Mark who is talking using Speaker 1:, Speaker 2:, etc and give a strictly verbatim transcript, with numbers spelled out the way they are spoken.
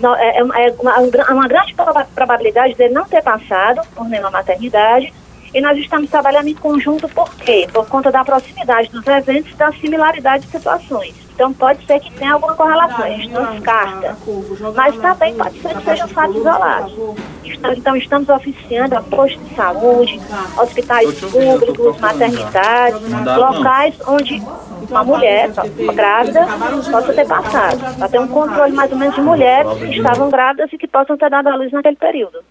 Speaker 1: não, é, é uma, uma grande probabilidade dele não ter passado por nenhuma maternidade. E nós estamos trabalhando em conjunto por quê? Por conta da proximidade dos eventos e da similaridade de situações. Então pode ser que tenha alguma correlação, a gente não descarta. Mas também pode ser que sejam fatos isolados. Então estamos oficiando a postos de saúde, hospitais públicos, maternidades, locais onde uma mulher grávida possa ter passado. Para ter um controle mais ou menos de mulheres que estavam grávidas e que possam ter dado à luz naquele período.